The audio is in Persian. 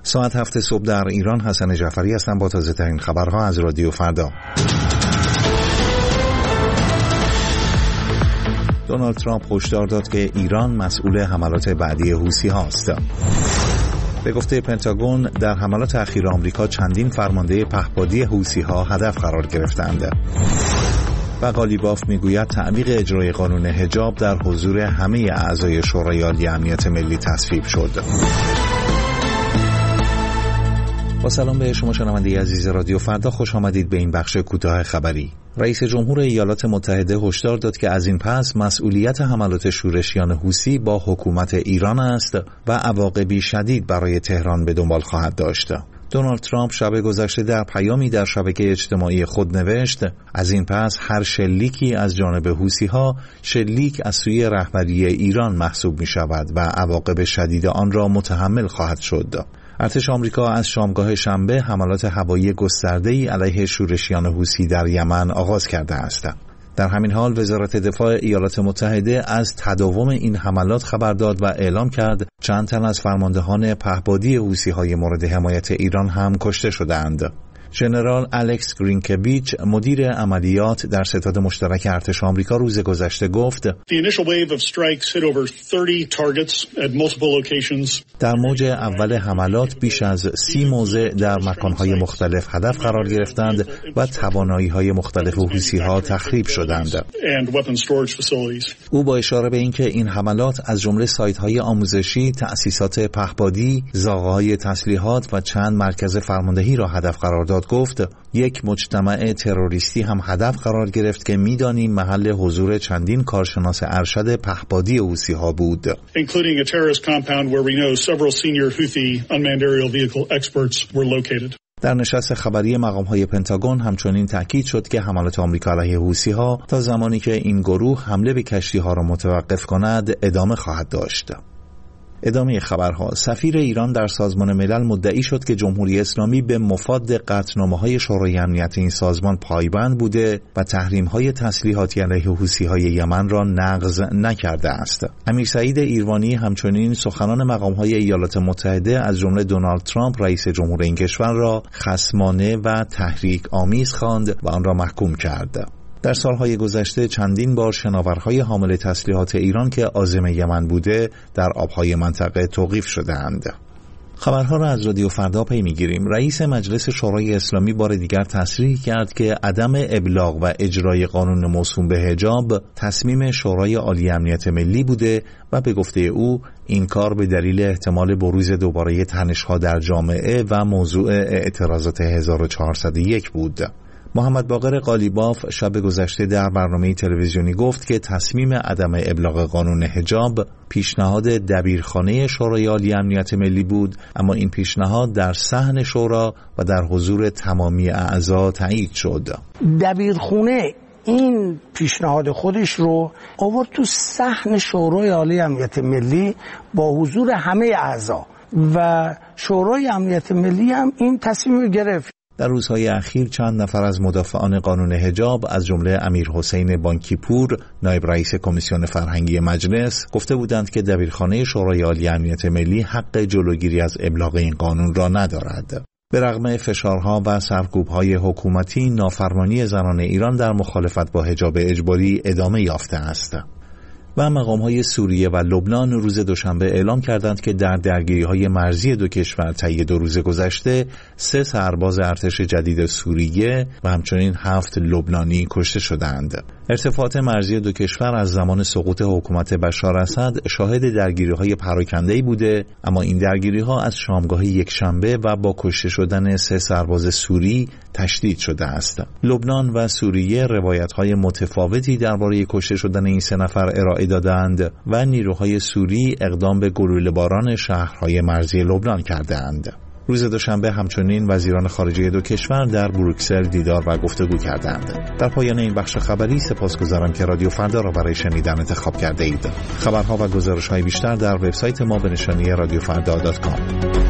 ساعت 7 صبح در ایران. حسن جعفری هستم با تازه ترین خبرها از رادیو فردا. دونالد ترامپ هشدار داد که ایران مسئول حملات بعدی حوثی هاست. به گفته پنتاگون در حملات اخیر آمریکا چندین فرمانده پهپادی حوثی ها هدف قرار گرفتند. و قالیباف میگوید تعویق اجرای قانون حجاب در حضور همه اعضای شورای عالی امنیت ملی تصویب شد. با سلام به شما شنونده عزیز رادیو فردا، خوش آمدید به این بخش کوتاه خبری. رئیس جمهور ایالات متحده هشدار داد که از این پس مسئولیت حملات شورشیان حوثی با حکومت ایران است و عواقبی شدید برای تهران به دنبال خواهد داشت. دونالد ترامپ شب گذشته در پیامی در شبکه اجتماعی خود نوشت: از این پس هر شلیکی از جانب حوثی‌ها شلیک از سوی رهبری ایران محسوب می شود و عواقب شدید آن را متحمل خواهد شد. ارتش آمریکا از شامگاه شنبه حملات هوایی گسترده‌ای علیه شورشیان حوثی در یمن آغاز کرده است. در همین حال وزارت دفاع ایالات متحده از تداوم این حملات خبر داد و اعلام کرد چند تن از فرماندهان پهپادی حوثی‌های مورد حمایت ایران هم کشته شدند. ژنرال الکس گرینکویچ مدیر عملیات در ستاد مشترک ارتش آمریکا روز گذشته گفت: در موج اول حملات بیش از 30 موضع در مکانهای مختلف هدف قرار گرفتند و توانایی‌های مختلف حوثی‌ها تخریب شدند. او با اشاره به اینکه این حملات از جمله سایت‌های آموزشی، تأسیسات پهپادی، زاغه‌های تسلیحات و چند مرکز فرماندهی را هدف قرار داد، گفت یک مجتمع تروریستی هم هدف قرار گرفت که می‌دانیم محل حضور چندین کارشناس ارشد پهپادی حوثی‌ها بود. در نشست خبری مقام‌های پنتاگون همچنین تأکید شد که حملات آمریکا علیه حوثی‌ها تا زمانی که این گروه حمله به کشتی‌ها را متوقف کند ادامه خواهد داشت. ادامه خبرها. سفیر ایران در سازمان ملل مدعی شد که جمهوری اسلامی به مفاد قطعنامه‌های شورای امنیت این سازمان پایبند بوده و تحریم‌های تسلیحاتی علیه حوثی‌های یمن را نقض نکرده است. امیر سعید ایروانی همچنین سخنان مقام‌های ایالات متحده از جمله دونالد ترامپ رئیس جمهور این کشور را خصمانه و تحریک آمیز خواند و آن را محکوم کرد. در سالهای گذشته چندین بار شناورهای حامل تسلیحات ایران که عازم یمن بوده در آبهای منطقه توقیف شده‌اند. خبرها را از رادیو فردا پی می‌گیریم. رئیس مجلس شورای اسلامی بار دیگر تصریح کرد که عدم ابلاغ و اجرای قانون موسوم به حجاب تصمیم شورای عالی امنیت ملی بوده و به گفته او این کار به دلیل احتمال بروز دوباره تنش‌ها در جامعه و موضوع اعتراضات 1401 بود. محمد باقر قالیباف شب گذشته در برنامه تلویزیونی گفت که تصمیم عدم ابلاغ قانون حجاب پیشنهاد دبیرخانه شورای عالی امنیت ملی بود، اما این پیشنهاد در صحن شورا و در حضور تمامی اعضا تایید شد. دبیرخانه این پیشنهاد خودش رو آورد تو صحن شورای عالی امنیت ملی با حضور همه اعضا و شورای امنیت ملی هم این تصمیم رو گرفت. در روزهای اخیر چند نفر از مدافعان قانون حجاب از جمله امیر حسین بانکی پور نایب رئیس کمیسیون فرهنگی مجلس گفته بودند که دبیرخانه شورای عالی امنیت ملی حق جلوگیری از ابلاغ این قانون را ندارد. به رغم فشارها و سرکوب‌های حکومتی، نافرمانی زنان ایران در مخالفت با حجاب اجباری ادامه یافته است. و مقام‌های سوریه و لبنان روز دوشنبه اعلام کردند که در درگیری‌های مرزی دو کشور طی 2 روز گذشته 3 سرباز ارتش جدید سوریه و همچنین 7 لبنانی کشته شدند. ارتفاعات مرزی دو کشور از زمان سقوط حکومت بشار اسد شاهد درگیری‌های پراکنده‌ای بوده، اما این درگیری‌ها از شامگاه یکشنبه و با کشته شدن 3 سرباز سوری تشدید شده است. لبنان و سوریه روایت‌های متفاوتی درباره کشته شدن این 3 نفر ارائه دادند و نیروهای سوری اقدام به گلوله‌باران شهرهای مرزی لبنان کردند. روز دوشنبه همچنین وزیران خارجه دو کشور در بروکسل دیدار و گفتگو کردند. در پایان این بخش خبری سپاسگزارم که رادیو فردا را برای شنیدن انتخاب کرده اید. خبرها و گزارش‌های بیشتر در وبسایت ما به نشانی radiofrda.com.